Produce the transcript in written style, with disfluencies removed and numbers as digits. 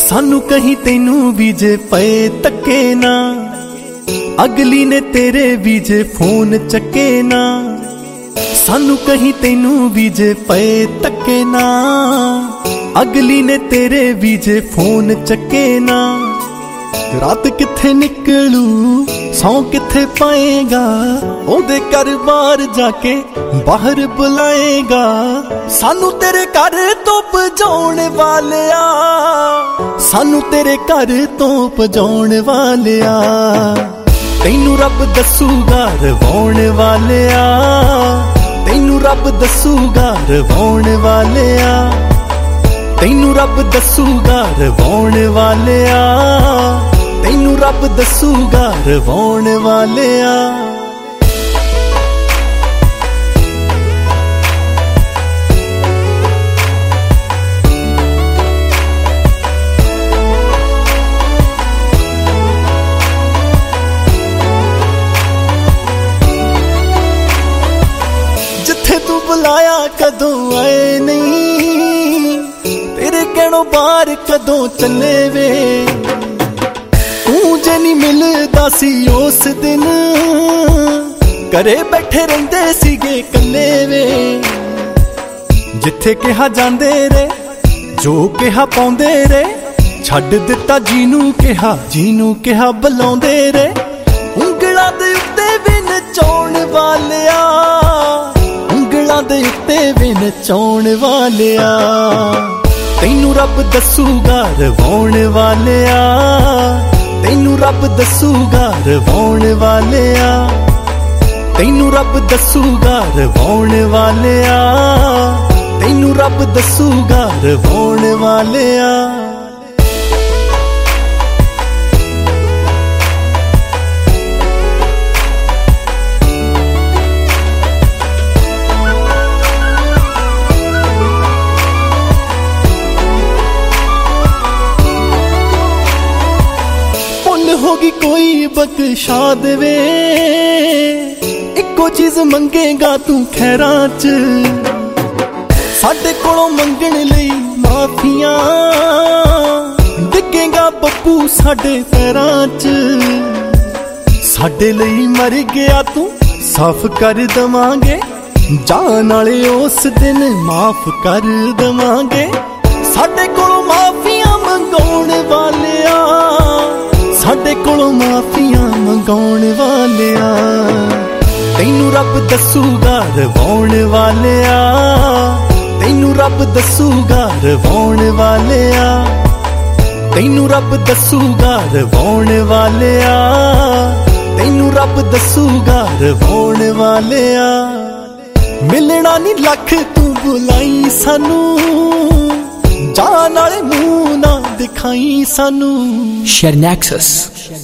सानू कहीं तेनू भी जे पे तके ना, अगली ने तेरे भी जे फोन चके ना। सानू कहीं तेनू भी जे पे तके ना, अगली ने तेरे भी जे फोन चके ना। रात किथे निकलू सौ किथे पाएगा, ओदे घर बार जाके बाहर बुलाएगा। सानू तेरे घर तो भजाने वालिया, सानू तेरे घर तो भजाने वालिया। तैनू रब दसूगा रवाने वालिया, तैनू रब दसूगा रवाने वालिया। तैनू रब दसूगा रवाने वालिया, तैनू रब दसूगा रवाने वालिया। जिथे तू बुलाया कदों आए नहीं, तेरे कहनों बाहर कदों चले वे। तू जे नहीं मिलदा सी उस दिन, घरे बैठे रहिंदे सीगे कल्ले वे। जिथे कहा जांदे रे, जो कहा पाउंदे रे, छड्ड दिता जीनू कहा बुलाउंदे रे। उंगलां दे उत्ते भी नचाउण वालिया, उंगलां दे उत्ते भी नचाउण वालिया। तैनू रब दसूगा रवाने वालिया, तैनू रब दसूगा रवाने वालिया। तैनू रब दसूगा रवाने वालिया, तैनू रब दसूगा रवाने वालिया। होगी कोई बख्शा देवे, इको चीज मंगेगा तू खैरां च। साडे कोलों मंगण लई माफियां, डिगेगा बब्बू साडे पैरां च। साडे लई मर गया तू साफ कर दवांगे, जान वाले उस दिन माफ कर दवांगे। साडे कोलों माफियां मंगाउण वालिया, साडे कोलों माफियां मंगाउण वालिया। तैनू रब दसूगा रवाने वालिया, तैनू रब दसूगा रवाने वालिया। तैनू रब दसूगा रवाने वालिया, तैनू रब दसूगा रवाने वालिया। मिलना नी लख तू बुलाई सानू, जान वाले मुंह ना दिखाई सानू। Share Nexus.